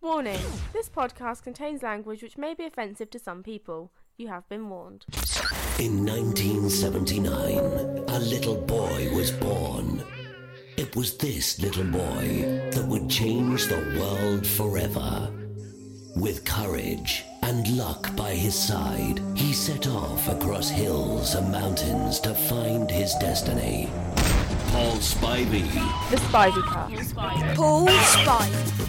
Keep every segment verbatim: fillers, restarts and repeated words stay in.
Warning, this podcast contains language which may be offensive to some people. You have been warned. In nineteen seventy-nine, a little boy was born. It was this little boy that would change the world forever. With courage and luck by his side, he set off across hills and mountains to find his destiny. Paul Spivey. The Spivey Cast. Paul Spivey.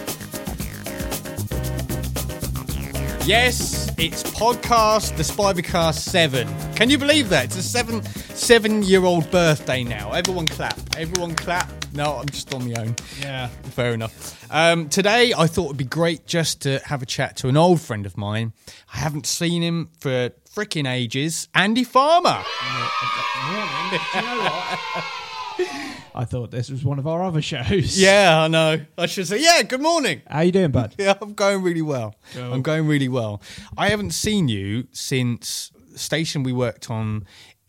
Yes, it's podcast, the Spiveycast seven. Can you believe that? It's a seven, seven-year-old birthday now. Everyone clap. Everyone clap. No, I'm just on my own. Yeah. Fair enough. Um, today, I thought it would be great just to have a chat to an old friend of mine. I haven't seen him for freaking ages. Andy Farmer. Morning. Do you know what? I thought this was one of our other shows. Yeah, I know. I should say, yeah, good morning. How you doing, bud? Yeah, I'm going really well. Cool. I'm going really well. I haven't seen you since the station we worked on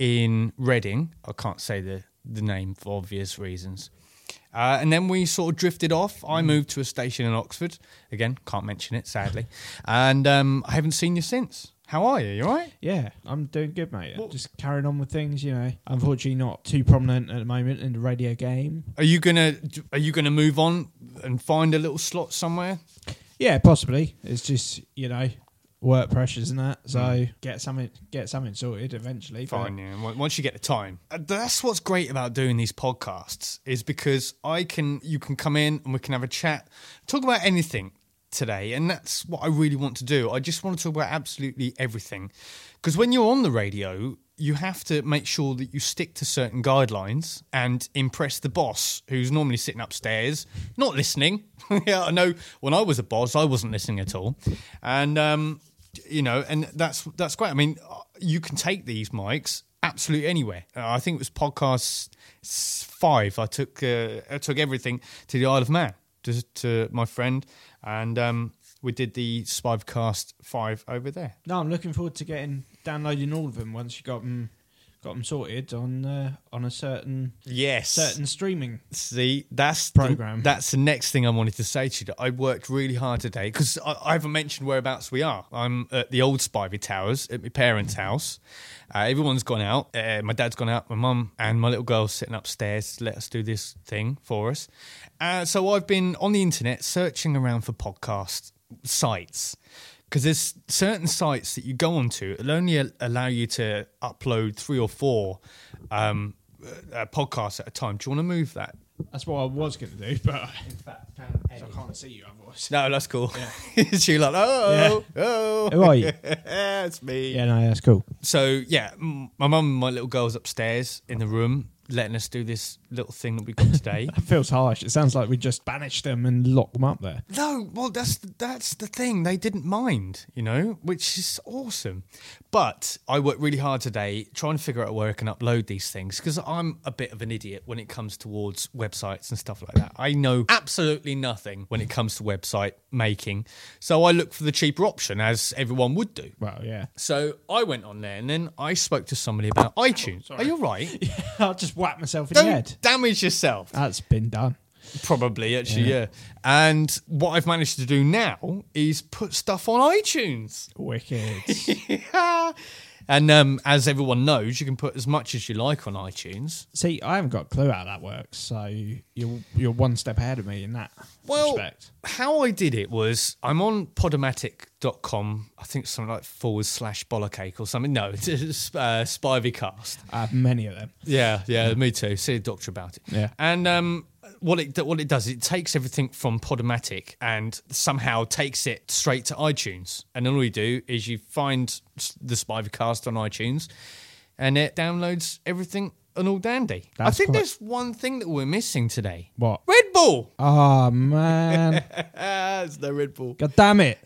in Reading. I can't say the, the name for obvious reasons. Uh, and then we sort of drifted off. I moved to a station in Oxford. Again, can't mention it, sadly. And um, I haven't seen you since. How are you? You all right? Yeah, I'm doing good, mate. What? Just carrying on with things, you know. Unfortunately, not too prominent at the moment in the radio game. Are you gonna Are you gonna move on and find a little slot somewhere? Yeah, possibly. It's just, you know, work pressures and that. So mm. get something, get something sorted eventually. Fine, but... yeah. Once you get the time, uh, that's what's great about doing these podcasts is because I can, you can come in and we can have a chat, talk about anything today, and that's what I really want to do. I just want to talk about absolutely everything, because when you're on the radio, you have to make sure that you stick to certain guidelines and impress the boss, who's normally sitting upstairs, not listening. Yeah, I know when I was a boss, I wasn't listening at all, and um, you know, and that's that's great. I mean, you can take these mics absolutely anywhere. Uh, I think it was podcast five. I took uh, I took everything to the Isle of Man to, to my friend, and um, we did the Spivecast five over there. No, I'm looking forward to getting downloading all of them once you got them got them sorted on uh, on a certain yes certain streaming. See, that's program. The, that's the next thing I wanted to say to you. That I worked really hard today because I, I haven't mentioned whereabouts we are. I'm at the old Spivey Towers at my parents' house. Uh, everyone's gone out. Uh, my dad's gone out. My mum and my little girl's sitting upstairs to let us do this thing for us. Uh, so I've been on the internet searching around for podcast sites. Because there's certain sites that you go onto, it'll only allow you to upload three or four um, uh, podcasts at a time. Do you want to move that? That's what I was going to do, but in fact, I can't see you otherwise. No, that's cool. Yeah. She's like, oh, Yeah. oh. Who are you? It's me. Yeah, no, that's cool. So, yeah, m- my mum and my little girl's upstairs in the room, letting us do this little thing that we got today. That feels harsh. It sounds like we just banished them and locked them up there. No, well, that's that's the thing. They didn't mind, you know, which is awesome. But I worked really hard today trying to figure out where I can upload these things because I'm a bit of an idiot when it comes towards websites and stuff like that. I know absolutely nothing when it comes to website making. So I look for the cheaper option, as everyone would do. Well, yeah. So I went on there and then I spoke to somebody about iTunes. Oh, Are you all right? Yeah, I'll just whack myself in Don't the head. damage yourself. That's been done. Probably, actually, yeah. Yeah. And what I've managed to do now is put stuff on iTunes. Wicked. Yeah. And um, as everyone knows, you can put as much as you like on iTunes. See, I haven't got a clue how that works, so you're you're one step ahead of me in that Well, respect. how I did it was I'm on podomatic dot com, I think something like forward slash bollarcake or something. No, it's uh, Spiveycast. I have many of them. Yeah, yeah, me too. See a doctor about it. Yeah. And um, what it what it does, it takes everything from Podomatic and somehow takes it straight to iTunes. And then all you do is you find the Spiveycast on iTunes, and it downloads everything and all dandy. That's I think quite- there's one thing that we're missing today. What? Red Bull. Oh, man. It's no Red Bull. God damn it.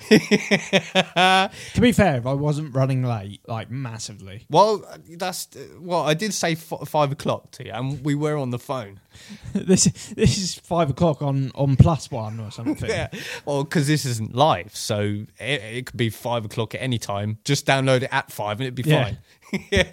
To be fair, if I wasn't running late, like massively. Well, that's well. I did say f- five o'clock to you, and we were on the phone. this this is five o'clock on, on plus one or something. Yeah, well, because this isn't live, so it, it could be five o'clock at any time. Just download it at five, and it'd be Yeah. fine.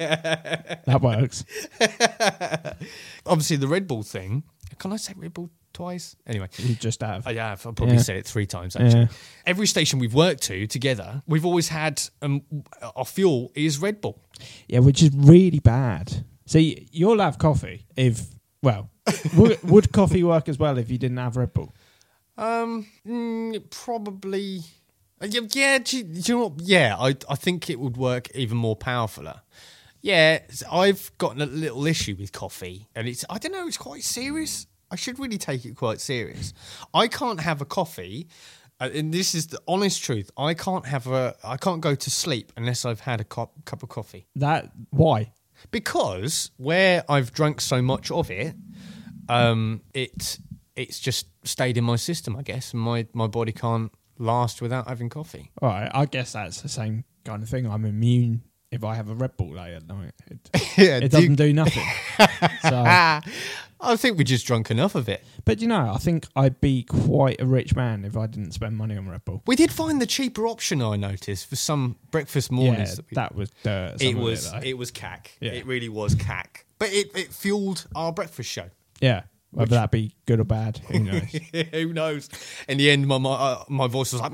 Yeah, That works. obviously the Red Bull thing. Can I say Red Bull twice. Anyway, You just have. I have. I've probably Yeah. said it three times, actually. Yeah. Every station we've worked to together, we've always had, um, our fuel is Red Bull. Yeah, which is really bad. See, you'll have coffee if, well, would, would coffee work as well if you didn't have Red Bull? Um, mm, probably. uh, Yeah, yeah, do you, do you know what? Yeah, I, I think it would work even more powerfuler. Yeah, s- I've got a little issue with coffee, and it's, I don't know, it's quite serious. I should really take it quite serious. I can't have a coffee, uh, and this is the honest truth. I can't have a, I can't go to sleep unless I've had a cup, cup of coffee. That, why? Because where I've drunk so much of it, um, it it's just stayed in my system, I guess, and my, my body can't last without having coffee. All right, I guess that's the same kind of thing. I'm immune if I have a Red Bull late at night. It, Yeah, it do you- doesn't do nothing. So, I think we just drunk enough of it. but you know, I think I'd be quite a rich man if I didn't spend money on Red Bull. We did find the cheaper option, I noticed, for some breakfast Yeah, mornings. that we- that was dirt. it some of was though. it was cack. Yeah. It really was cack. But it, it fueled our breakfast show. yeah. Whether that be good or bad, who knows? Who knows? In the end, my my, uh, my voice was like.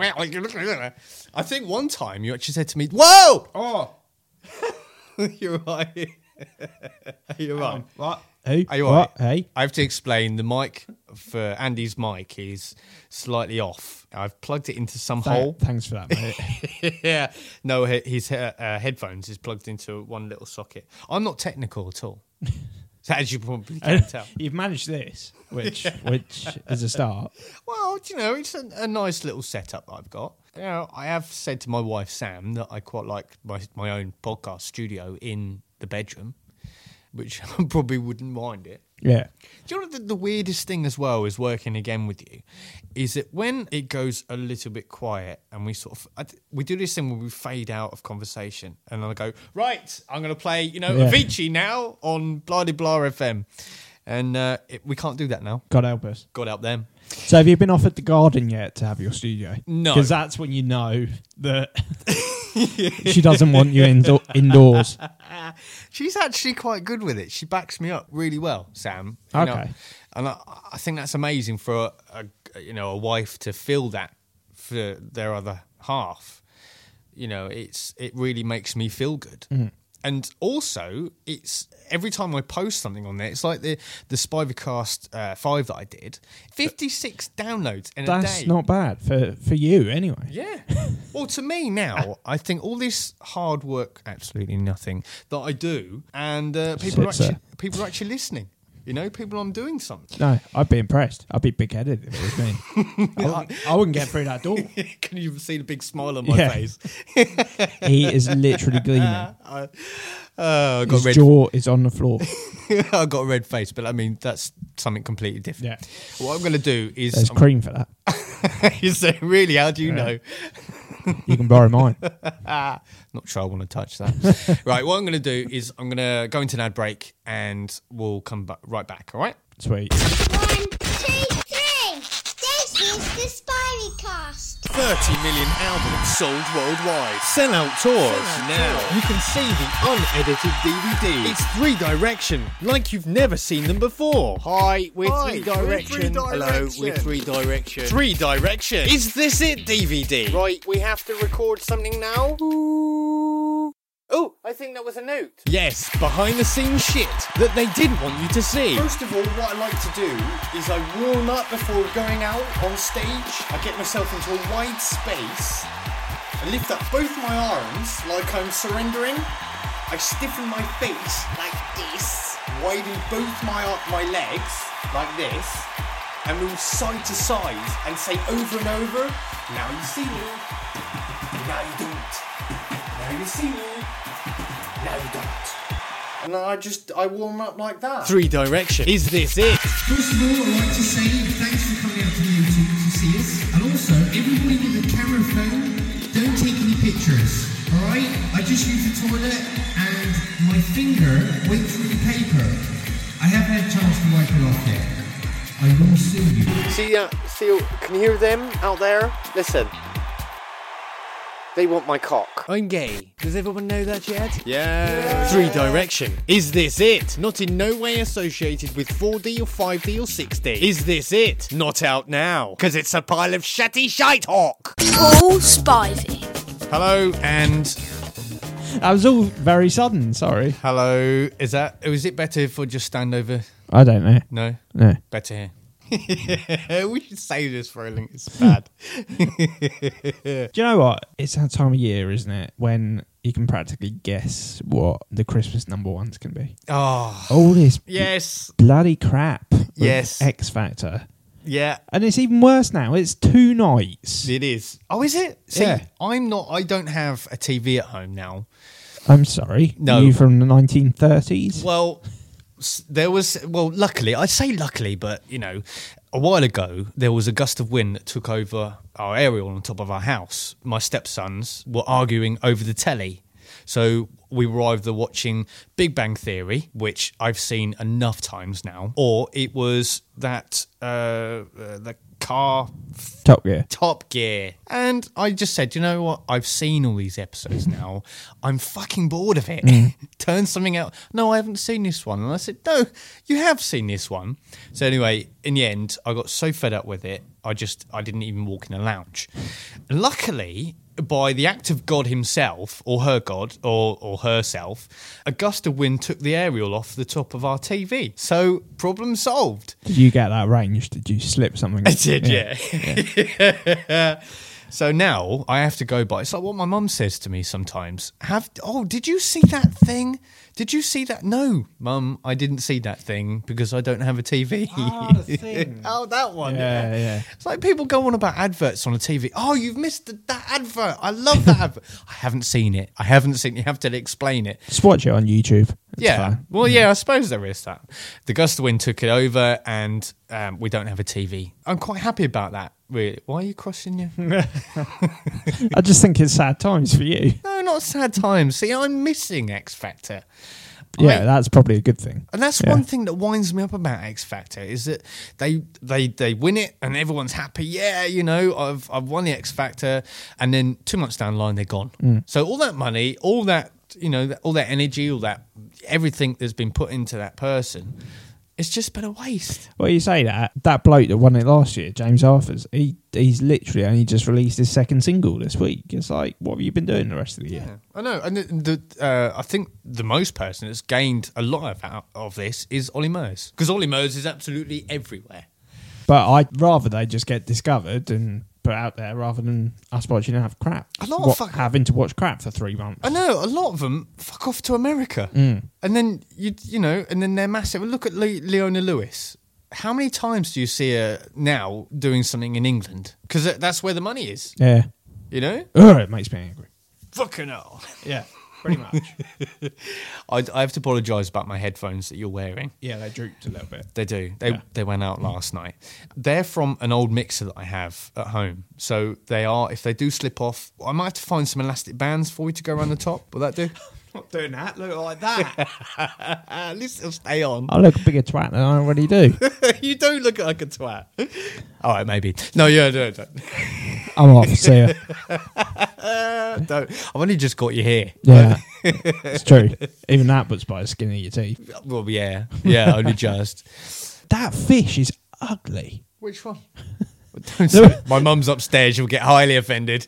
I think one time you actually said to me, "Whoa!" Oh, You're right. You're right. what? Who? Are you what? alright? Hey? I have to explain the mic for Andy's mic is slightly off. I've plugged it into some Th- hole. Thanks for that, mate. Yeah, no, he- his uh, uh, headphones is plugged into one little socket. I'm not technical at all, so as you probably can tell. You've managed this, which which is a start. Well, you know, it's a, a nice little setup that I've got. You know, I have said to my wife Sam that I quite like my my own podcast studio in the bedroom, which I probably wouldn't mind it. Yeah. Do you know what the, the weirdest thing as well is working again with you is that when it goes a little bit quiet and we sort of I, th- we do this thing where we fade out of conversation and I go, right, I'm going to play, you know, Yeah. Avicii now on blah de blah F M, and uh, it, we can't do that now. God help us. God help them. So have you been offered the garden yet to have your studio? No. Because that's when you know that she doesn't want you indo- indoors. She's actually quite good with it. She backs me up really well, Sam. You know, Okay. and I, I think that's amazing for a, a you know a wife to feel that for their other half. You know, it's it really makes me feel good. And also, it's every time I post something on there, it's like the the Spiveycast uh, five that I did, fifty six downloads in a That's day. not bad for, for you anyway. Yeah. Well, to me now, I think all this hard work, absolutely nothing that I do, and uh, people are Sits actually there. people are actually listening. You know, people I'm doing something. No, I'd be impressed. I'd be big-headed if it was me. I, wouldn't, I wouldn't get through that door. Can you see the big smile on my Yeah. face? He is literally gleaming. I, uh, I got His red. jaw is on the floor. I got a red face, but I mean that's something completely different. Yeah. What I'm going to do is, There's I'm- cream for that. you say, really? How do you know? You can borrow mine. Not sure I want to touch that. Right, what I'm going to do is I'm going to go into an ad break and we'll come back right back. All right? Sweet. One, two, three. This is the Spiveycast. thirty million albums sold worldwide. Sellout tours. Now you can see the unedited D V D. It's Three Direction, like you've never seen them before. Hi, we're Hi, Three we're Direction. Three Hello, Direction. we're Three Direction. Three Direction. Is this it, D V D? Right, we have to record something now. Oh, I think that was a note. Yes, behind the scenes shit that they didn't want you to see. First of all, what I like to do is I warm up before going out on stage. I get myself into a wide space. I lift up both my arms like I'm surrendering. I stiffen my face like this. Widen both my my legs like this. And move side to side and say over and over, now you see me. Now you don't. Now you see me. Now you don't. And then I just, I warm up like that. Three Direction. Is this it? First of all, I'd like to say thanks for coming out to the YouTube to see us. And also, everybody with a camera phone, don't take any pictures. Alright? I just use the toilet and my finger went through the paper. I haven't had a chance to wipe it off yet. I will sue you. See, uh, see, can you hear them out there? Listen. They want my cock. I'm gay. Does everyone know that yet? Yeah. Three Direction. Is this it? Not in no way associated with four D or five D or six D. Is this it? Not out now. Because it's a pile of shatty shite hawk. Paul Spivey. Hello and That was all very sudden. Sorry. hello. Is that? Was it better if I just stand over? I don't know. No, No. better here. We should save this for a link. It's bad. Do you know what? It's that time of year, isn't it, when you can practically guess what the Christmas number ones can be. Oh, All this yes, bloody crap. with Yes. X Factor. yeah. And it's even worse now. It's two nights. It is. Oh, is it? See, Yeah. I'm not. I don't have a T V at home now. I'm sorry. No. You from the nineteen thirties? Well, s- there was. Well, luckily, I say luckily, but you know, a while ago there was a gust of wind that took over our aerial on top of our house. My stepsons were arguing over the telly, so we were either watching Big Bang Theory, which I've seen enough times now, or it was that uh, uh, the car Top Gear. Top Gear. And I just said, you know what? I've seen all these episodes now. I'm fucking bored of it. Turn something out. No, I haven't seen this one. And I said, no, you have seen this one. So anyway, in the end, I got so fed up with it, I just, I didn't even walk in a lounge. Luckily, by the act of God himself, or her God, or, or herself, a gust of wind took the aerial off the top of our T V. So, problem solved. Did you get that range? Did you slip something? I did, yeah. yeah. So now I have to go by. It's like what my mum says to me sometimes. Have oh, did you see that thing? Did you see that? No, Mum, I didn't see that thing because I don't have a T V. Oh, the thing. Oh, that one. Yeah, yeah. It's like people go on about adverts on a T V. Oh, you've missed the, that advert. I love that advert. I haven't seen it. I haven't seen it. You have to explain it. Just watch it on YouTube. It's Yeah. fine. Well, yeah, I suppose there is that. The gust of wind took it over and um, we don't have a T V. I'm quite happy about that, really. Why are you crossing you? I just think it's sad times for you. No, not sad times. See, I'm missing X Factor. Yeah, I- that's probably a good thing. And that's Yeah. one thing that winds me up about X Factor is that they they they win it and everyone's happy. Yeah, you know, I've I've won the X Factor, and then two months down the line they're gone. Mm. So all that money, all that you know, all that energy, all that everything that's been put into that person, it's just been a waste. Well, you say that. That bloke that won it last year, James Arthurs, he he's literally only just released his second single this week. It's like, what have you been doing the rest of the year? Yeah, I know, and the, the uh, I think the most person that's gained a lot of out of this is Ollie Murs, because Ollie Murs is absolutely everywhere. But I'd rather they just get discovered and put out there rather than us watching and have crap. A lot of What- fuck- having to watch crap for three months. I know a lot of them fuck off to America, Mm. and then you you know, and then they're massive. Look at Le- Leona Lewis. How many times do you see her now doing something in England? Because that's where the money is. Yeah. You know, Ugh, it makes me angry. fucking hell. Yeah, pretty much. I, I have to apologise about my headphones that you're wearing. Yeah, they drooped a little bit. They do. They Yeah. they went out last night. They're from an old mixer that I have at home. So they are. If they do slip off, I might have to find some elastic bands for you to go around the top. Will that do? Not doing that. Look like that. At least it'll stay on. I look a bigger twat than I already do. You don't look like a twat. All right, maybe. No, yeah, don't. Don't. I'm off. See ya. don't. I've only just got you here. Yeah, it's true. Even that puts by the skin of your teeth. Well, yeah, yeah, only just. That fish is ugly. Which one? Don't say- My mum's upstairs. She'll get highly offended.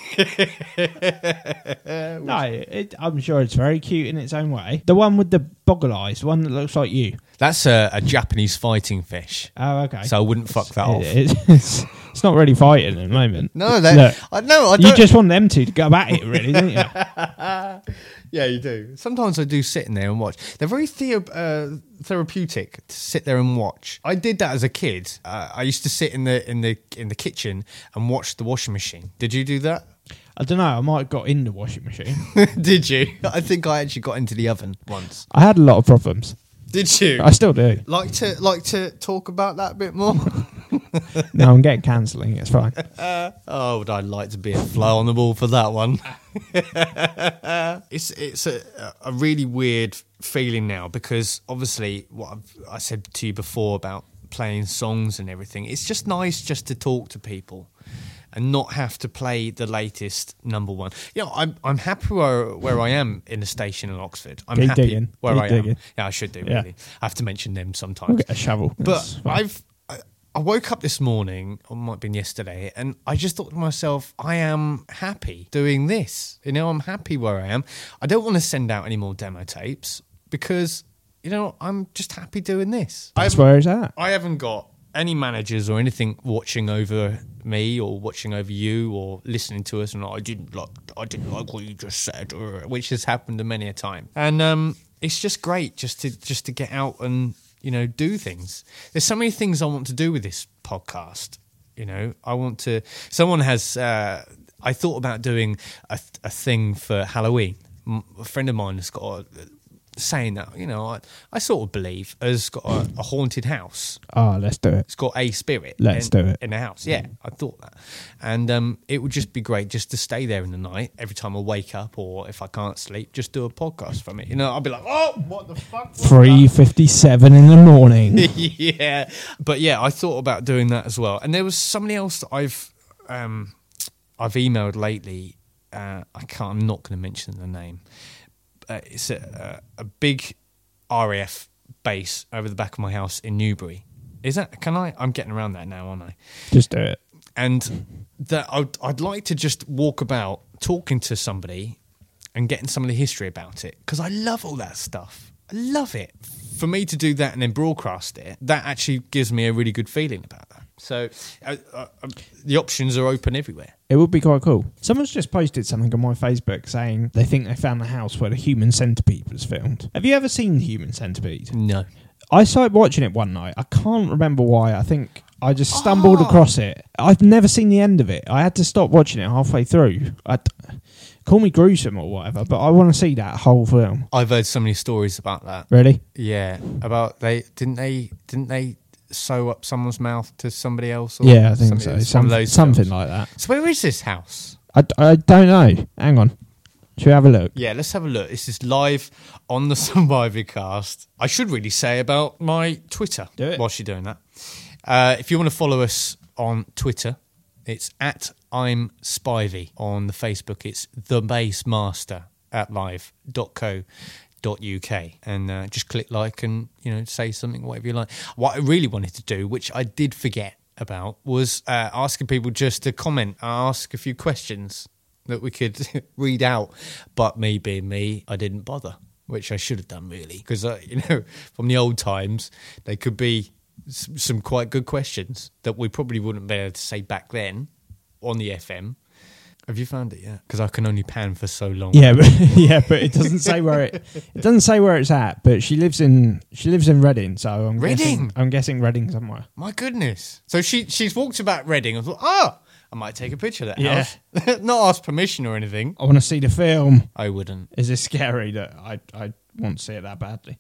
No, it, I'm sure it's very cute in its own way. The one with the boggle eyes, the one that looks like you. That's a, a Japanese fighting fish. Oh, okay. So I wouldn't fuck that off. It- it's, it's not really fighting at the moment. No, they, Look, I no, I you don't. just want them two to go at it, really, don't you? Yeah, you do. Sometimes I do sit in there and watch. They're very thea- uh, therapeutic to sit there and watch. I did that as a kid. Uh, I used to sit in the in the in the kitchen and watch the washing machine. Did you do that? I don't know. I might have got in the washing machine. Did you? I think I actually got into the oven once. I had a lot of problems. Did you? I still do. like to like to talk about that a bit more. No, I'm getting cancelling. It's fine. Oh, would I like to be a fly on the wall for that one? it's it's a, a really weird feeling now because obviously what I've, I said to you before about playing songs and everything. It's just nice just to talk to people and not have to play the latest number one. You know, I'm I'm happy where where I am in the station in Oxford. I'm Keep happy digging. where Keep I digging. am. Yeah, I should do Yeah. really. I have to mention them sometimes. We'll get a shovel. But That's fine. I've I, I woke up this morning, or it might have been yesterday, and I just thought to myself, I am happy doing this. You know, I'm happy where I am. I don't want to send out any more demo tapes because, you know, I'm just happy doing this. I That's haven't- where it's at. I haven't got any managers or anything watching over me or watching over you or listening to us and I didn't like I didn't like what you just said, or, which has happened many a time. And um, it's just great just to just to get out and, you know, do things. There's so many things I want to do with this podcast. You know, I want to. Someone has. Uh, I thought about doing a, a thing for Halloween. M- A friend of mine has got a, saying that, you know, I, I sort of believe has got a, a haunted house. Oh, let's do it. It's got a spirit. Let's in, do it. in the house. Yeah, I thought that, and um, it would just be great just to stay there in the night. Every time I wake up, or if I can't sleep, just do a podcast from it. You know, I'll be like, oh, what the fuck? was Three fifty-seven in the morning. that? Yeah, but yeah, I thought about doing that as well. And there was somebody else that I've um, I've emailed lately. Uh, I can't. I'm not going to mention the name. Uh, it's a, a, a big R A F base over the back of my house in Newbury. Is that? Can I? I'm getting around that now, aren't I? Just do it. And that I'd, I'd like to just walk about talking to somebody and getting some of the history about it, because I love all that stuff. I love it. For me to do that and then broadcast it, that actually gives me a really good feeling about that. So uh, uh, the options are open everywhere. It would be quite cool. Someone's just posted something on my Facebook saying they think they found the house where the Human Centipede was filmed. Have you ever seen the Human Centipede? No. I started watching it one night. I can't remember why. I think I just stumbled Oh. across it. I've never seen the end of it. I had to stop watching it halfway through. I, call me gruesome or whatever, but I want to see that whole film. I've heard so many stories about that. Really? Yeah, about they didn't they didn't they sew up someone's mouth to somebody else? Or Yeah, I think something, so. it's one Some, of those something films. like that. So where is this house? I, I don't know. Hang on. Should we have a look? Yeah, let's have a look. This is live on the Survivor Cast. I should really say about my Twitter Do it. whilst you're doing that. Uh, if you want to follow us on Twitter, it's at I'm Spivey. On the Facebook, it's the Bass Master at live dot co dot uk, and uh, just click like and, you know, say something, whatever you like. What I really wanted to do, which I did forget about, was uh, asking people just to comment and ask a few questions that we could read out. But me being me, I didn't bother, which I should have done really, because uh, you know, from the old times, they could be s- some quite good questions that we probably wouldn't be able to say back then on the F M. Have you found it yet? Because I can only pan for so long. Yeah, but, yeah, but it doesn't say where it. It doesn't say where it's at. But she lives in she lives in Reading, so I'm Reading? guessing I'm guessing Reading somewhere. My goodness. So she she's walked about Reading and thought, oh, I might take a picture of that Yeah. house. Not ask permission or anything. I want to see the film. I wouldn't. Is it scary that I I want to see it that badly?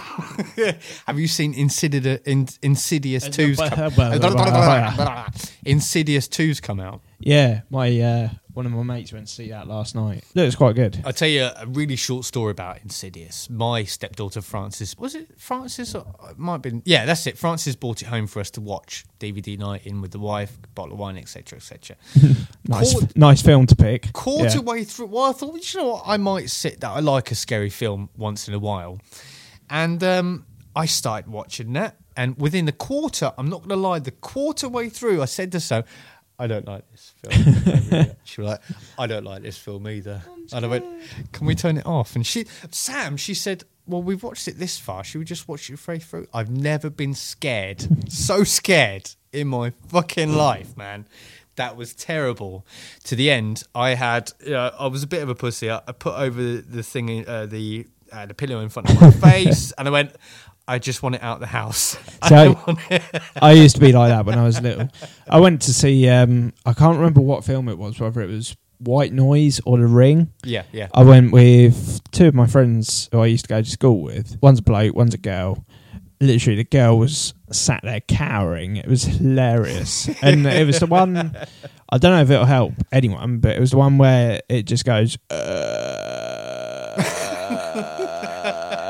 Have you seen Insidious, in, Insidious Uh, two's blah, come, blah, blah, blah. Insidious two's come out? Yeah, my uh, one of my mates went to see that last night. Looks quite good. I'll tell you a really short story about Insidious. My stepdaughter Frances, was it Frances? Or, it might have been. Yeah, that's it. Frances bought it home for us to watch. D V D night in with the wife, bottle of wine, et cetera, et cetera. Nice, Quarter- nice film to pick. Quarter Yeah. way through, well, I thought, you know what, I might sit down. I like a scary film once in a while, and um, I started watching that. And within the quarter, I'm not going to lie, the quarter way through, I said to so. I don't like this film. She was like, I don't like this film either. And I went, can we turn it off? And she, Sam, she said, well, we've watched it this far. Should we just watch it straight through? I've never been scared, so scared in my fucking life, man. That was terrible. To the end, I had, uh, I was a bit of a pussy. I, I put over the, the thing, uh, the uh, the pillow in front of my face, and I went, I just want it out of the house. I So don't want it. I used to be like that when I was little. I went to see, um, I can't remember what film it was, whether it was White Noise or The Ring. Yeah, yeah. I went with two of my friends who I used to go to school with. One's a bloke, one's a girl. Literally, the girl was sat there cowering. It was hilarious. And it was the one, I don't know if it'll help anyone, but it was the one where it just goes, uh,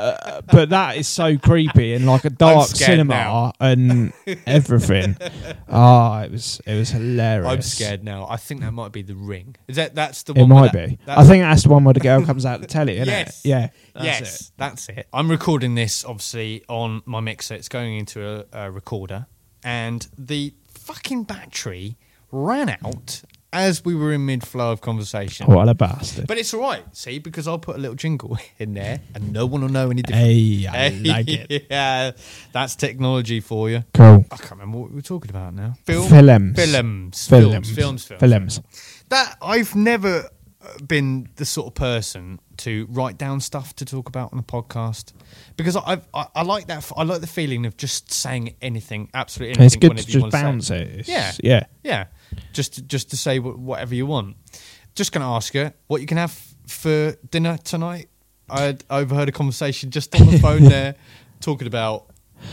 but that is so creepy and like a dark scared cinema now. and everything. Oh, it was it was hilarious. I'm scared now. I think that might be The Ring. Is that that's the It one? might where that- be. that's- I think that's the one where the girl comes out to tell it, isn't Yes. it? Yeah. That's yes, it. that's it. I'm recording this obviously on my mixer. It's going into a, a recorder, and the fucking battery ran out as we were in mid-flow of conversation. What a bastard. But it's all right, see, because I'll put a little jingle in there, and no one will know any different. Hey, I like it. Yeah, that's technology for you. Cool. I can't remember what we were talking about now. Film, Films. films, films, Films. films, films. Films. That I've never been the sort of person to write down stuff to talk about on a podcast because I I, I like that. I like the feeling of just saying anything, absolutely anything. It's good whenever to you just want bounce say. it. It's- Yeah, Yeah. yeah. Just to, just to say wh- whatever you want. Just going to ask you what you can have for dinner tonight. I had overheard a conversation just on the phone there talking about.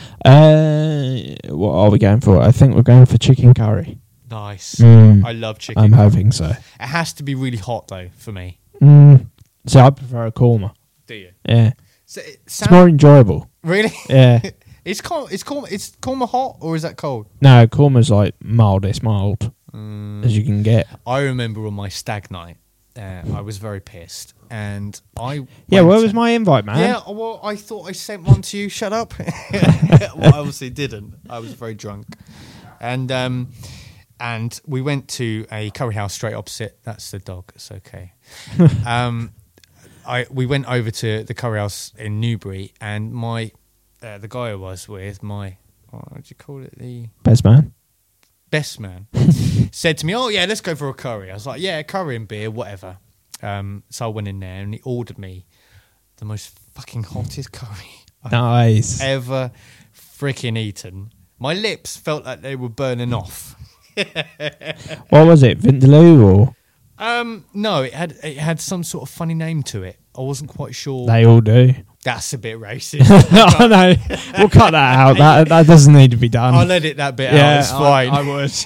Uh, what are we going for? I think we're going for chicken curry. Nice. Mm. I love chicken. I'm hoping so. It has to be really hot though for me. Mm. So I prefer a korma. Do you? Yeah. So it It's sound- more enjoyable. Really? Yeah. It's cold. It's cold. It's korma hot or is that cold? No, korma's like mildest mild Mm. as you can get. I remember on my stag night, uh, I was very pissed, and I Yeah, went where to- was my invite, man? Yeah, well, I thought I sent one to you. Shut up. Well, I obviously didn't. I was very drunk, and um, and we went to a curry house straight opposite. That's the dog. It's okay. um, I we went over to the curry house in Newbury, and my uh, the guy I was with, my what would you call it, the Best man. best man, said to me, "Oh yeah, let's go for a curry." I was like, "Yeah, curry and beer, whatever." Um, so I went in there and he ordered me the most fucking hottest curry I've Nice. ever freaking eaten. My lips felt like they were burning off. What was it? Vindaloo or? Um, no, it had it had some sort of funny name to it. I wasn't quite sure. They all do. That's a bit racist. I know. We'll cut that out. That that doesn't need to be done. I'll edit that bit Yeah, out. It's I- fine.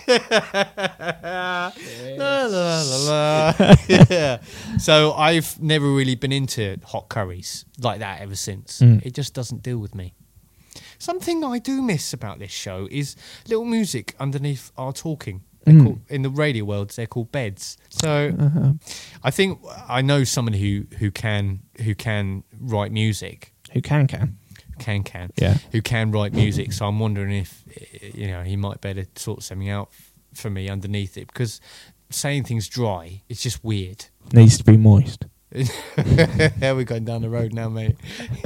I would. La, la, la, la. Yeah. So I've never really been into hot curries like that ever since. Mm. It just doesn't deal with me. Something that I do miss about this show is little music underneath our talking. They're Mm. called, in the radio world, they're called beds. So Uh-huh. I think I know someone who, who can who can write music. Who can can? Can can Yeah. who can write music. So I'm wondering if you know he might better sort something out f- for me underneath it because saying things dry, it's just weird. Needs to be moist. Here we're going down the road now, mate.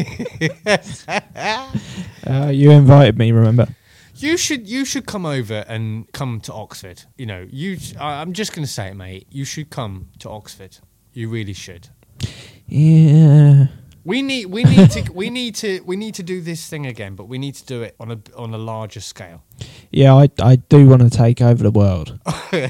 Uh, you invited me, remember? You should you should come over and come to Oxford. You know, you. I- I'm just going to say it, mate. You should come to Oxford. You really should. Yeah. We need we need to we need to we need to do this thing again, but we need to do it on a on a larger scale. Yeah, I I do want to take over the world.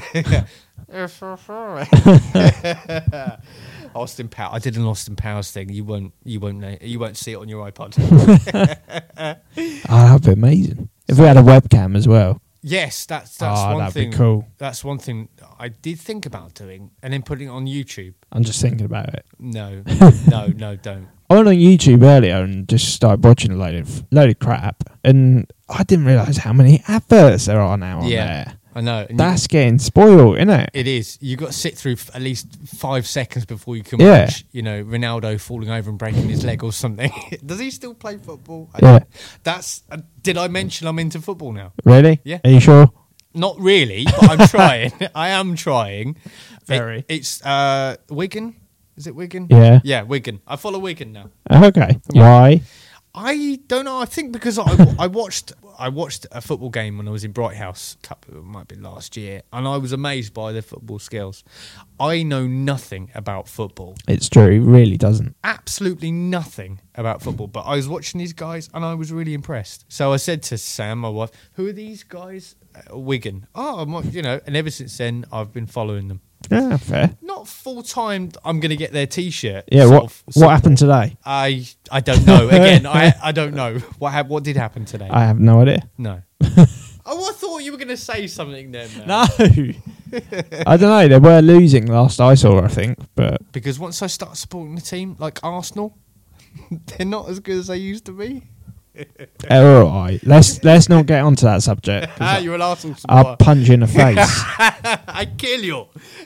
Austin Powers. I did an Austin Powers thing. You won't you won't know, you won't see it on your iPod. Oh, that'd be amazing. If we had a webcam as well. Yes, that's that's Oh, one that'd thing. be cool. That's one thing I did think about doing, and then putting it on YouTube. I'm just thinking about it. No, no, no, don't. I went on YouTube earlier and just started watching a load of load of crap, and I didn't realise how many adverts there are now on Yeah, there. I know. And you- That's getting spoiled, isn't it? it is. You got to sit through f- at least five seconds before you can Yeah. watch. You know, Ronaldo falling over and breaking his leg or something. Does he still play football? I Yeah. don't- That's. Uh, did I mention I'm into football now? Really? Yeah. Are you sure? Not really, but I'm trying. I am trying. Very. It, it's uh, Wigan. Is it Wigan? Yeah. Yeah, Wigan. I follow Wigan now. Okay. Why? I don't know. I think because I, I watched I watched a football game when I was in Bright House. Couple, it might be last year, and I was amazed by their football skills. I know nothing about football. It's true. It really doesn't. Absolutely nothing about football. But I was watching these guys, and I was really impressed. So I said to Sam, my wife, "Who are these guys?" Uh, Wigan. Oh, I'm, not- you know. And ever since then, I've been following them. Yeah, fair. Not full time. I'm going to get their T-shirt. Yeah. sort What of- What sort of- happened today? I I don't know. Again, I I don't know what hap- what did happen today. I have no idea. No. Oh, I thought you were going to say something then. man. No. I don't know. They were losing last I saw, I think. But Because once I start supporting the team, like Arsenal, They're not as good as they used to be. All right, let's let's not get onto that subject. 'cause Ah, you're an arsehole. I'll punch you in the face. I kill you.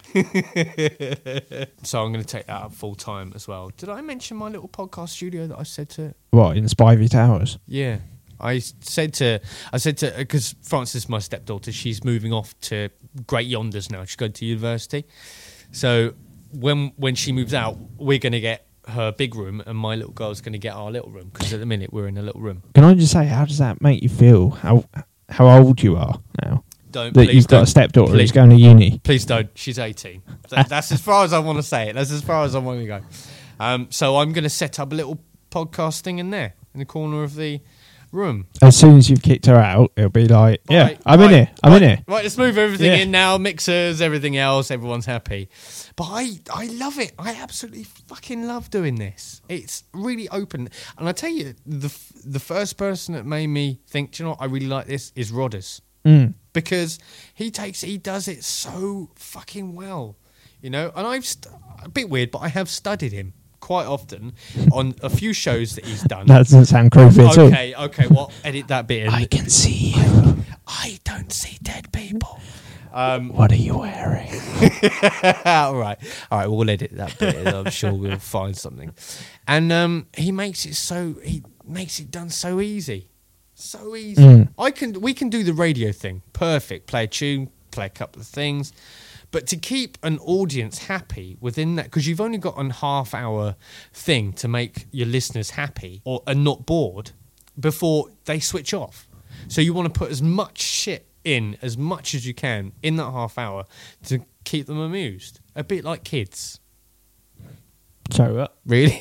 So I'm going to take that up full time as well. Did I mention my little podcast studio that I said to? What, in Spivey Towers? Yeah, I said to I said to because Frances, my stepdaughter, she's moving off to Great Yonders now. She's going to university. So when when she moves out, we're going to get her big room, and my little girl's going to get our little room, because at the minute we're in a little room. Can I just say, how does that make you feel? How how old you are now? Don't That please you've got don't. a stepdaughter Please- who's going to uni. Please don't. She's eighteen. That, that's as far as I want to say it. That's as far as I want to go. Um, so I'm going to set up a little podcast thing in there, in the corner of the room. As soon as you've kicked her out, it'll be like, yeah, Right, I'm right, in here. I'm right, in here. Right, let's move everything Yeah. in now. Mixers, everything else. Everyone's happy. But I, I love it. I absolutely fucking love doing this. It's really open. And I tell you, the f- the first person that made me think, do you know what, I really like this is Rodders. Mm. Because he takes, he does it so fucking well, you know. And I've st- a bit weird, but I have studied him quite often on a few shows that he's done. That doesn't sound creepy at all. Okay, okay, well, edit that bit in. I can see you. I don't see dead people. Um, What are you wearing? all right, all right, we'll edit that bit in. I'm sure we'll find something. And um, he makes it so he makes it done so easy, so easy. Mm. I can we can do the radio thing perfect. Play a tune, play a couple of things, but to keep an audience happy within that, because you've only got a half hour thing to make your listeners happy or and not bored before they switch off. So you want to put as much shit in as much as you can in that half hour to keep them amused. A bit like kids. So what? Really?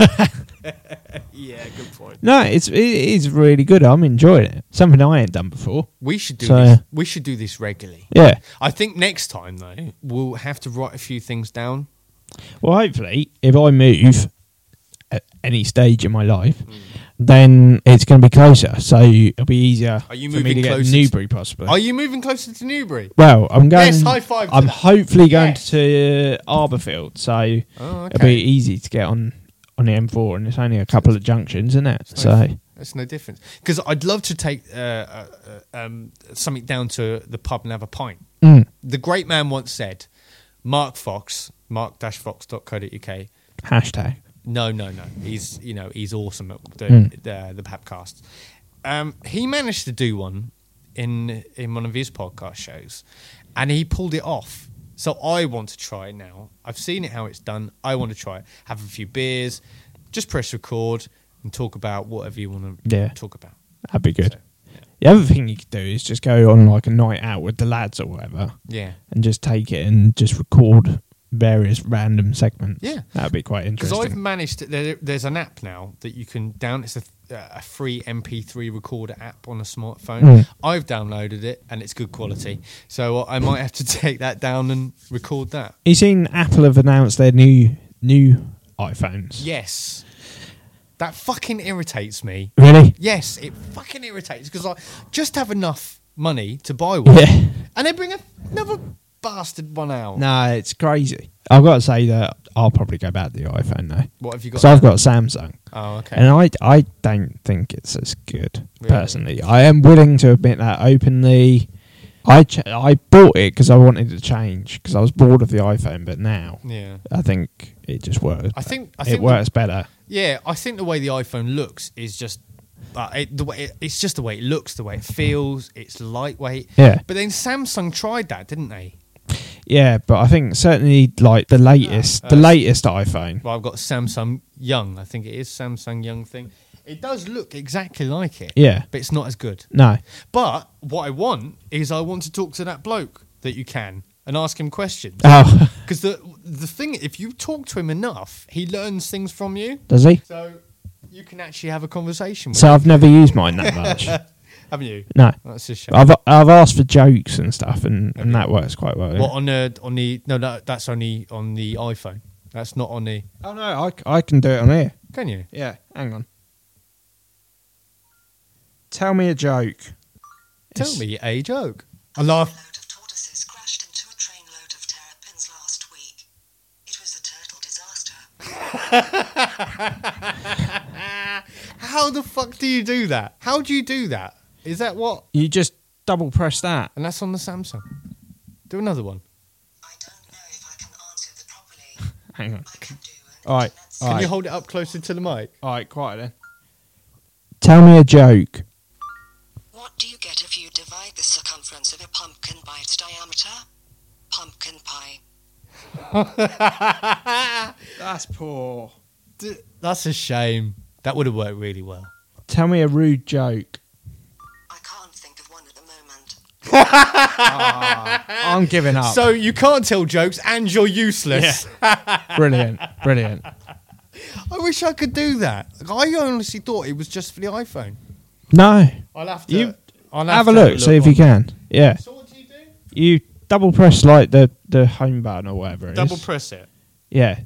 Yeah, good point. No, it's it is really good. I'm enjoying it. Something I ain't done before. We should do So- this. We should do this regularly. Yeah. I think next time though, we'll have to write a few things down. Well, hopefully, if I move at any stage in my life, Hmm. then it's going to be closer. So it'll be easier Are you for me moving to get closer to to- Newbury, possibly. Are you moving closer to Newbury? Well, I'm going. Yes, high five to I'm that. hopefully going Yes. to Arborfield, so Oh, it'll be okay. easy to get on on the M four, and it's only a couple of junctions, isn't it? So That's no difference. Because I'd love to take uh, uh, uh, um, something down to the pub and have a pint. Mm. The great man once said, Mark Fox, mark dash fox dot co dot uk. hashtag. No, no, no. He's you know he's awesome at the Mm. the, the Papcast. Um, he managed to do one in in one of his podcast shows, and he pulled it off. So I want to try it now. I've seen it how it's done. I want to try it. Have a few beers, just press record and talk about whatever you want to Yeah. talk about. That'd be good. So, yeah. The other thing you could do is just go on like a night out with the lads or whatever, Yeah. and just take it and just record various random segments. Yeah. That'd be quite Because interesting. I've managed to, there, there's an app now that you can down. It's a, a free M P three recorder app on a smartphone. Mm. I've downloaded it and it's good quality. So I might have to take that down and record that. You seen Apple have announced their new new iPhones? Yes. That fucking irritates me. Really? Yes, it fucking irritates because I just have enough money to buy one. Yeah. And they bring another bastard one out. No, it's crazy. I've got to say that I'll probably go back to the iPhone though. What have you got? So I've got Samsung. Oh, okay. And I, I don't think it's as good, Really? personally. I am willing to admit that openly. I ch- I bought it because I wanted to change, because I was bored of the iPhone, but now Yeah. I think it just works. I think I it think works better. Yeah, I think the way the iPhone looks is just, uh, it, the way it, it's just the way it looks, the way it feels. It's lightweight. Yeah. But then Samsung tried that, didn't they? Yeah, but I think certainly like the latest, the Uh, latest iPhone. Well, I've got Samsung Young. I think it is Samsung Young thing. It does look exactly like it. Yeah. But it's not as good. No. But what I want is I want to talk to that bloke that you can and ask him questions. Oh, Because the the thing, if you talk to him enough, he learns things from you. does he? So you can actually have a conversation with So him. I've never used mine that much. Haven't you? No. That's a shame. I've I've asked for jokes and stuff, and, and that works quite well. yeah. What on the on the no, no that's only on the iPhone. That's not on the. Oh no, I, c- I can do it on here. Can you? Yeah, hang on. Tell me a joke. Tell It's- me a joke. I laugh. load of tortoises crashed into a trainload of terrapins last week. It was a turtle disaster. How the fuck do you do that? How do you do that? Is that what? You just double press that. And that's on the Samsung. Do another one. I don't know if I can answer that properly. Hang on. I can do an All right. internet All Can right. you hold it up closer to the mic? All right, quiet then. Tell me a joke. What do you get if you divide the circumference of a pumpkin by its diameter? Pumpkin pie. That's poor. D- That's a shame. That would have worked really well. Tell me a rude joke. I can't think of one at the moment. I'm giving up. So you can't tell jokes and you're useless. Brilliant. Brilliant. I wish I could do that. I honestly thought it was just for the iPhone. No. I'll have to. You I'll have a to look, see if you on- can. Yeah. So what do you do? You double press like the, the home button or whatever it Double is. press it. Yeah.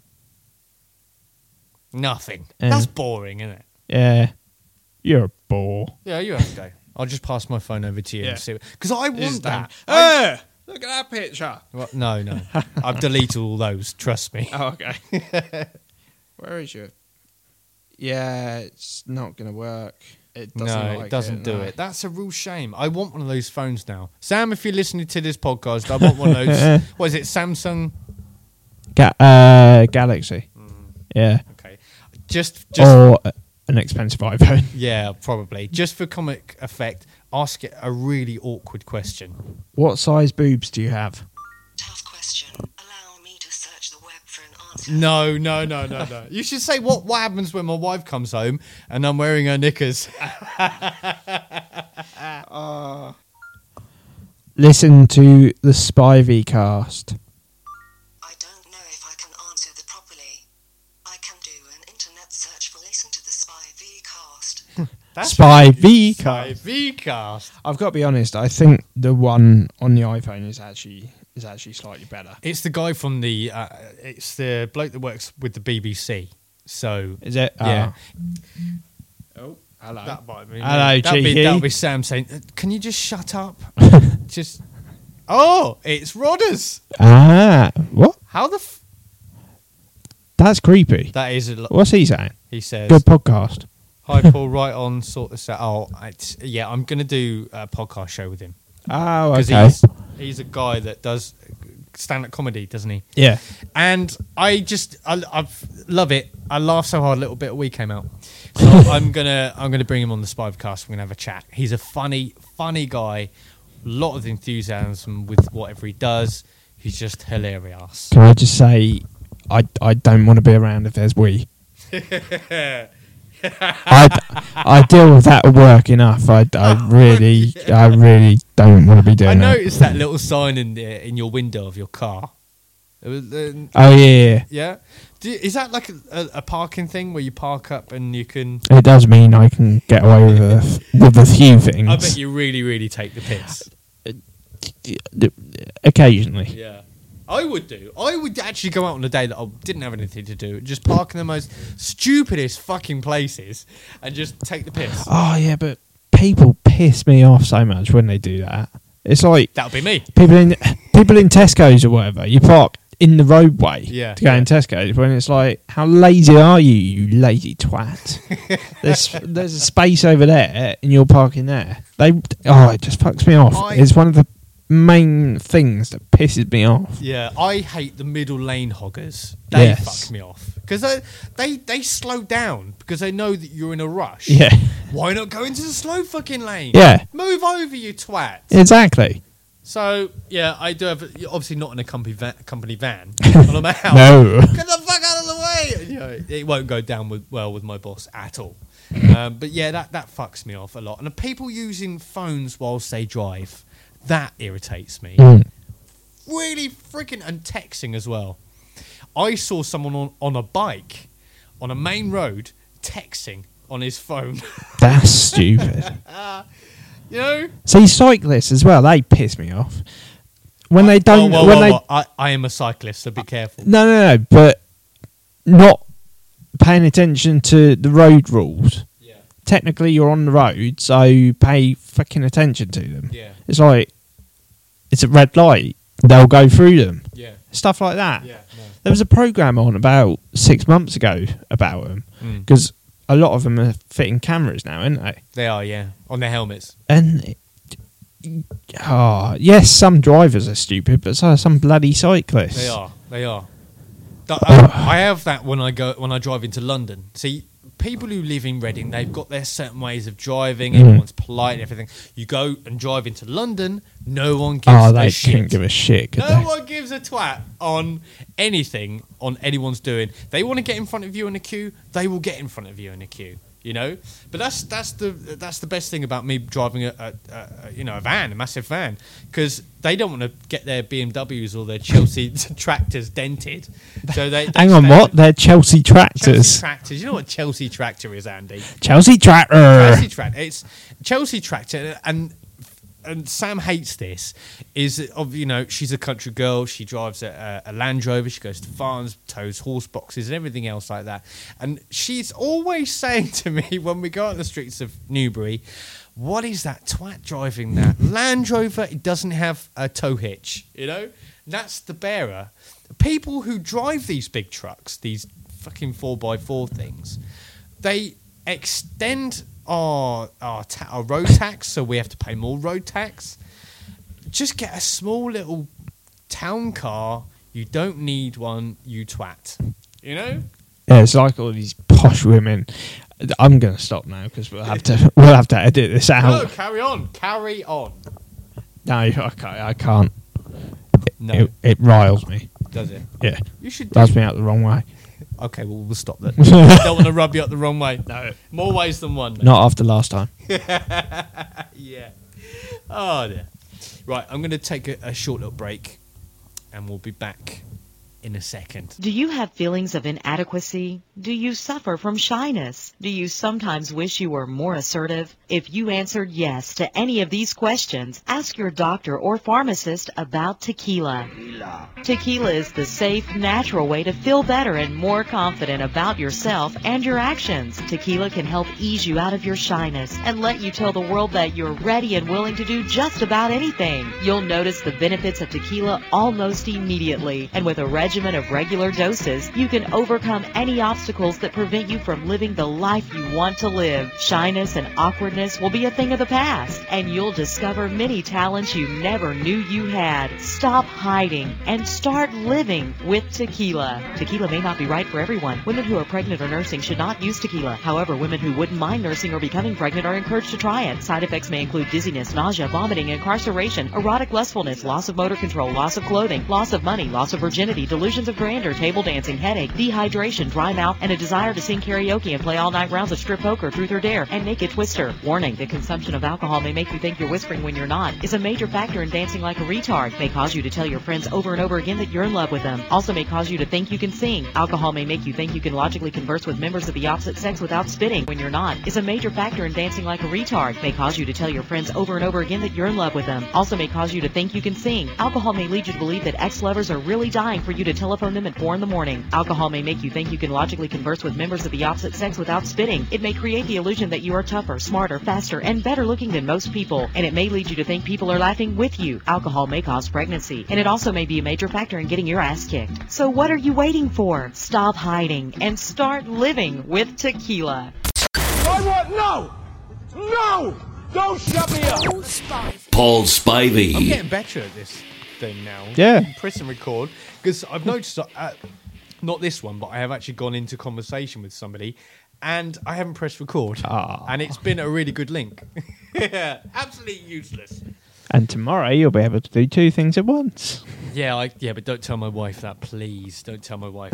Nothing. Yeah. That's boring, isn't it? Yeah. You're a bore. Yeah, you have to go. I'll just pass my phone over to you Yeah. and see. Because I want that. Hey, look at that picture. Well, no, no. I've deleted all those. Trust me. Oh, okay. Where is your... Yeah, it's not going to work. It doesn't No, like it doesn't do no. it. That's a real shame. I want one of those phones now. Sam, if you're listening to this podcast, I want one of those. What is it? Samsung? Ga- uh, Galaxy. Yeah. Okay. Just, just Or uh, an expensive iPhone. yeah, probably. Just for comic effect, ask it a really awkward question. What size boobs do you have? Tough question. Allow me to search the web for an answer. No, no, no, no, no. You should say what what happens when my wife comes home and I'm wearing her knickers. Listen to the Spivey cast. I don't know if I can answer that properly. I can do an internet search for listen to the Spy V cast. That's Spivey Spy cast. V-cast. I've got to be honest. I think the one on the iPhone is actually is actually slightly better. It's the guy from the. Uh, it's the bloke that works with the B B C. So Is it? yeah, Oh, hello. that might be. Hello, that'd be, cheeky. that'd be Sam saying, "Uh, "Can you just shut up?" Just. Oh, it's Rodders. Ah, what? How the? F- That's creepy. that is. A lo- What's he saying? he says. Good podcast. Hi Paul, right on. Sort this out. Oh, it's, yeah. I'm gonna do a podcast show with him Oh, because okay. he's he's a guy that does stand-up comedy, doesn't he? Yeah. And I just I, I love it. I laughed so hard a little bit when we came out. So I'm gonna I'm gonna bring him on the Spivecast. We're gonna have a chat. He's a funny funny guy. A lot of enthusiasm with whatever he does. He's just hilarious. Can I just say, I I don't want to be around if there's we. I, I deal with that at work enough. I, I really I really don't want to be doing I that. noticed that little sign in the, in your window of your car. It was, uh, Oh yeah, yeah. Do you, is that like a, a, a parking thing where you park up and you can? it does mean I can get away with a, with a few things. I bet you really, really take the piss. Occasionally. Yeah. I would do. I would actually go out on a day that I didn't have anything to do, just park in the most stupidest fucking places and just take the piss. Oh yeah, but people piss me off so much when they do that. It's like That would be me. people in people in Tesco's or whatever. You park in the roadway Yeah, to go yeah. in Tesco's when it's like, how lazy are you, you lazy twat? there's there's a space over there and you're parking there. They oh, it just fucks me off. I- It's one of the main things that pisses me off. Yeah, I hate the middle lane hoggers. They Yes. fuck me off because they, they they slow down because they know that you're in a rush. Yeah, Why not go into the slow fucking lane? yeah, Move over, you twat. exactly. So yeah, I do have obviously not in a company van, company van when I'm out. No. Get the fuck out of the way! You know, it won't go down with, well with my boss at all. Um, but yeah, that that fucks me off a lot. And the people using phones whilst they drive, that irritates me. Mm. Really freaking and texting as well. I saw someone on, on a bike on a main road texting on his phone. That's stupid. You know? See, cyclists as well, they piss me off. When they don't... Oh, whoa, when whoa, they, whoa. I, I am a cyclist, so be careful. No, no, no, but not paying attention to the road rules. Yeah. Technically, you're on the road, so you pay fucking attention to them. Yeah. It's like, it's a red light, they'll go through them. Yeah. Stuff like that. Yeah. No. There was a programme on about six months ago about them, Mm. because a lot of them are fitting cameras now, aren't they? They are, yeah, on their helmets. And oh, yes, some drivers are stupid, but so are some bloody cyclists. They are. They are. Th- I, I have that when I go when I drive into London. See, people who live in Reading, they've got their certain ways of driving. Mm. Everyone's polite and everything. You go and drive into London, no one gives Oh, a they shit. couldn't give a shit, could No they? one gives a twat on anything on anyone's doing. They want to get in front of you in a queue, they will get in front of you in a queue. You know, but that's that's the that's the best thing about me driving a, a, a you know a van, a massive van, because they don't want to get their B M Ws or their Chelsea tractors dented. So they, they Hang on, stay- what? They're Chelsea tractors. Chelsea tractors. You know what a Chelsea tractor is, Andy? Chelsea tractor. Chelsea tractor. It's Chelsea tractor, and and Sam hates this. Is of you know she's a country girl. She drives a, a Land Rover. She goes to farms, tows horse boxes, and everything else like that. And she's always saying to me when we go out the streets of Newbury, "What is that twat driving that Land Rover? It doesn't have a tow hitch. You know, that's the bearer." People who drive these big trucks, these fucking four by four things, they extend our our, ta- our road tax, so we have to pay more road tax. Just get a small little town car. You don't need one, you twat. You know? Yeah, it's like all these posh women. I'm going to stop now because we'll have to we'll have to edit this out. No, carry on, carry on. No, I can't. I can't. No. It, it riles me. Does it? Yeah. You should do- Rubs me out the wrong way. Okay, well we'll stop that. Don't want to rub you up the wrong way. No. More ways than one. mate. Not after last time. Yeah. Oh dear. Right, I'm going to take a, a short little break, and we'll be back in a second. Do you have feelings of inadequacy? Do you suffer from shyness? Do you sometimes wish you were more assertive? If you answered yes to any of these questions, ask your doctor or pharmacist about tequila. Tequila is the safe, natural way to feel better and more confident about yourself and your actions. Tequila can help ease you out of your shyness and let you tell the world that you're ready and willing to do just about anything. You'll notice the benefits of tequila almost immediately, and with a regimen of regular doses, you can overcome any obstacles that prevent you from living the life you want to live. Shyness and awkwardness will be a thing of the past, and you'll discover many talents you never knew you had. Stop hiding and start living with tequila. Tequila may not be right for everyone. Women who are pregnant or nursing should not use tequila. However, women who wouldn't mind nursing or becoming pregnant are encouraged to try it. Side effects may include dizziness, nausea, vomiting, incarceration, erotic lustfulness, loss of motor control, loss of clothing, loss of money, loss of virginity, delusions of grandeur, table dancing, headache, dehydration, dry mouth, and a desire to sing karaoke and play all-night rounds of strip poker, truth or dare, and naked twister. Warning, the consumption of alcohol may make you think you're whispering when you're not, is a major factor in dancing like a retard, may cause you to tell your friends over and over again that you're in love with them, also may cause you to think you can sing. Alcohol may make you think you can logically converse with members of the opposite sex without spitting when you're not, is a major factor in dancing like a retard, may cause you to tell your friends over and over again that you're in love with them, also may cause you to think you can sing. Alcohol may lead you to believe that ex-lovers are really dying for you to telephone them at four in the morning. Alcohol may make you think you can logically converse with members of the opposite sex without spitting. It may create the illusion that you are tougher, smarter, faster, and better looking than most people, and it may lead you to think people are laughing with you. Alcohol may cause pregnancy, and it also may be a major factor in getting your ass kicked. So what are you waiting for? Stop hiding and start living with tequila. I want no! No! Don't shut me up! Paul Spivey. I'm getting better at this thing now. Yeah. Press and record. Because I've noticed, uh, not this one, but I have actually gone into conversation with somebody and I haven't pressed record. Ah. And it's been a really good link. Yeah, absolutely useless. And tomorrow you'll be able to do two things at once. Yeah, I, yeah, but don't tell my wife that, please. Don't tell my wife.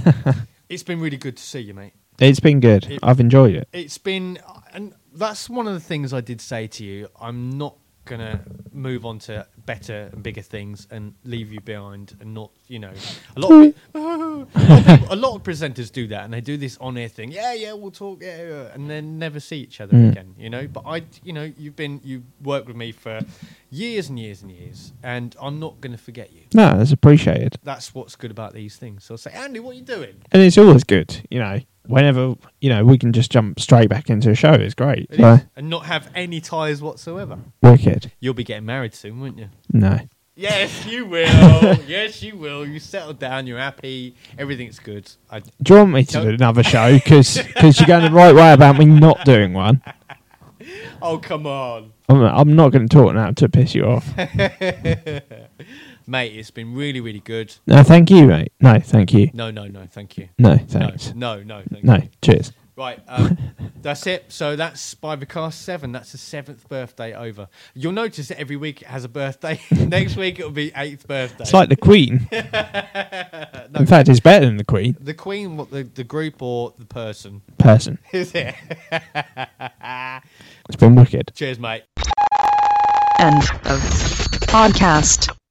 It's been really good to see you, mate. It's been good. It- I've enjoyed it. It's been, and that's one of the things I did say to you. I'm not gonna move on to better and bigger things and leave you behind, and not, you know, a lot of, pe- a lot of, people, a lot of presenters do that, and they do this on air thing. Yeah, yeah, we'll talk, yeah, yeah, and then never see each other Mm. again. You know, but I, you know, you've been, you worked with me for years and years and years, and I'm not gonna forget you. No, it's appreciated. That's what's good about these things. So I'll say, Andy, what are you doing? And it's always good, you know. Whenever, you know, we can just jump straight back into a show. It's great. It So, is. And not have any ties whatsoever. wicked. You'll be getting married soon, won't you? No. Yes, you will. Yes, you will. You settle down. You're happy. Everything's good. I... Do you want me to do another show? Because you're going the right way about me not doing one. Oh, come on. I'm, I'm not going to talk now to piss you off. Mate, it's been really, really good. No, thank you, mate. No, thank you. No, no, no, thank you. No, thanks. No, no, no, thank no, you. cheers. Right, um, that's it. So that's Spiveycast seven. That's the seventh birthday over. You'll notice that every week it has a birthday. Next week it'll be eighth birthday. It's like the Queen. No, in fact, it's better than the Queen. The Queen, what, the, the group or the person? Person. Is it? It's been wicked. Cheers, mate. End of podcast.